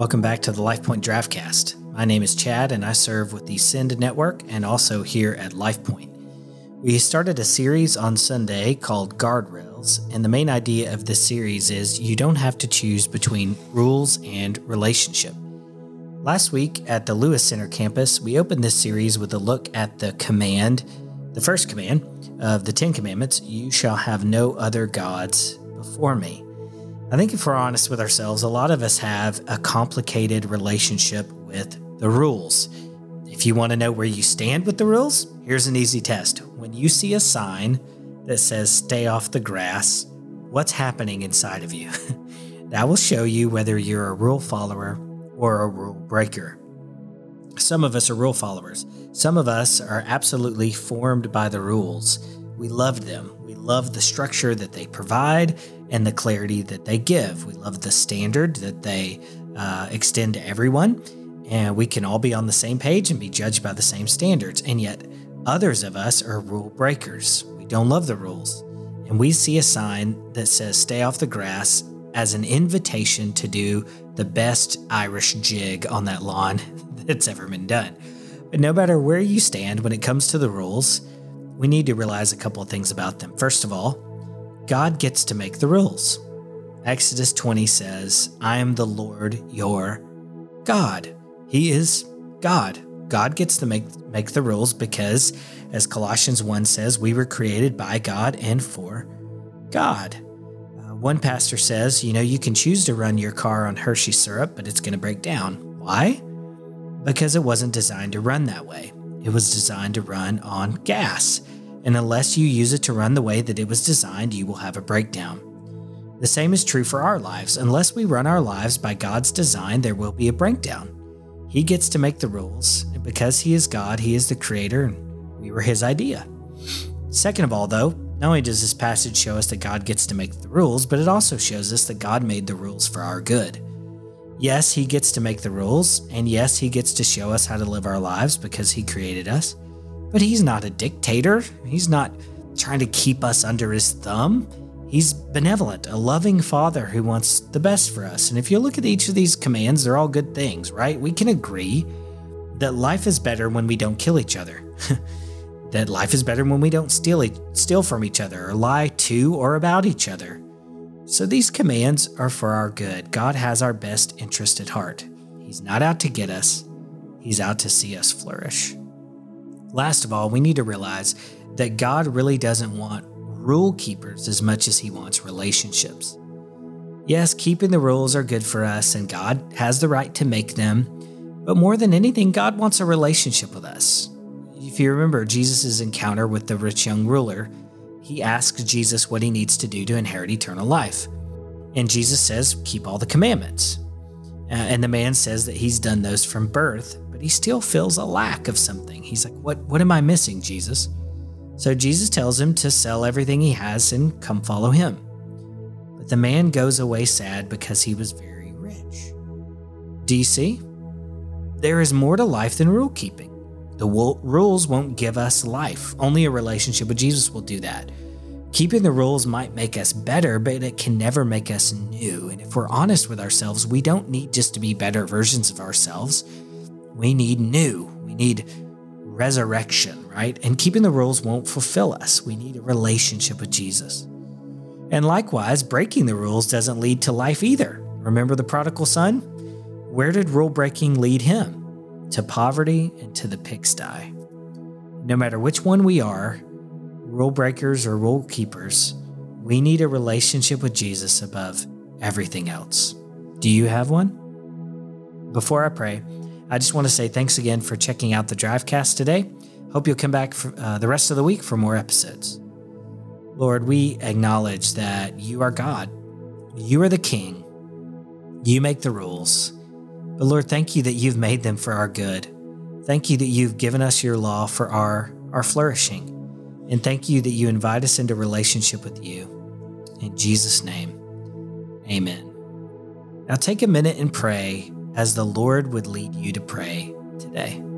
Welcome back to the LifePoint Draftcast. My name is Chad, and I serve with the Send Network and also here at LifePoint. We started a series on Sunday called Guardrails, and the main idea of this series is you don't have to choose between rules and relationship. Last week at the Lewis Center campus, we opened this series with a look at the first command of the Ten Commandments, "You shall have no other gods before me." I think if we're honest with ourselves, a lot of us have a complicated relationship with the rules. If you want to know where you stand with the rules, here's an easy test. When you see a sign that says "stay off the grass," what's happening inside of you? That will show you whether you're a rule follower or a rule breaker. Some of us are rule followers. Some of us are absolutely formed by the rules. We love them. We love the structure that they provide and the clarity that they give. We love the standard that they extend to everyone, and we can all be on the same page and be judged by the same standards. And yet others of us are rule breakers. We don't love the rules, and we see a sign that says "stay off the grass" as an invitation to do the best Irish jig on that lawn that's ever been done. But no matter where you stand when it comes to the rules, we need to realize a couple of things about them. First of all, God gets to make the rules. Exodus 20 says, "I am the Lord your God." He is God. God gets to make the rules because, as Colossians 1 says, we were created by God and for God. One pastor says, you can choose to run your car on Hershey syrup, but it's going to break down. Why? Because it wasn't designed to run that way. It was designed to run on gas. And unless you use it to run the way that it was designed, you will have a breakdown. The same is true for our lives. Unless we run our lives by God's design, there will be a breakdown. He gets to make the rules. And because He is God, He is the creator, and we were His idea. Second of all, though, not only does this passage show us that God gets to make the rules, but it also shows us that God made the rules for our good. Yes, He gets to make the rules, and yes, He gets to show us how to live our lives because He created us. But He's not a dictator. He's not trying to keep us under His thumb. He's benevolent, a loving Father who wants the best for us. And if you look at each of these commands, they're all good things, right? We can agree that life is better when we don't kill each other. That life is better when we don't steal from each other or lie to or about each other. So these commands are for our good. God has our best interest at heart. He's not out to get us. He's out to see us flourish. Last of all, we need to realize that God really doesn't want rule keepers as much as He wants relationships. Yes, keeping the rules are good for us, and God has the right to make them. But more than anything, God wants a relationship with us. If you remember Jesus' encounter with the rich young ruler, he asks Jesus what he needs to do to inherit eternal life. And Jesus says, "Keep all the commandments." And the man says that he's done those from birth, but he still feels a lack of something. He's like, what am I missing, Jesus? So Jesus tells him to sell everything he has and come follow him. But the man goes away sad because he was very rich. Do you see? There is more to life than rule keeping. The rules won't give us life. Only a relationship with Jesus will do that. Keeping the rules might make us better, but it can never make us new. And if we're honest with ourselves, we don't need just to be better versions of ourselves. We need new. We need resurrection, right? And keeping the rules won't fulfill us. We need a relationship with Jesus. And likewise, breaking the rules doesn't lead to life either. Remember the prodigal son? Where did rule breaking lead him? To poverty and to the pigsty. No matter which one we are, rule breakers or rule keepers, we need a relationship with Jesus above everything else. Do you have one? Before I pray, I just want to say thanks again for checking out the Drivecast today. Hope you'll come back for the rest of the week for more episodes. Lord, we acknowledge that You are God. You are the King. You make the rules. But Lord, thank You that You've made them for our good. Thank You that You've given us Your law for our flourishing. And thank You that You invite us into relationship with You. In Jesus' name, amen. Now take a minute and pray as the Lord would lead you to pray today.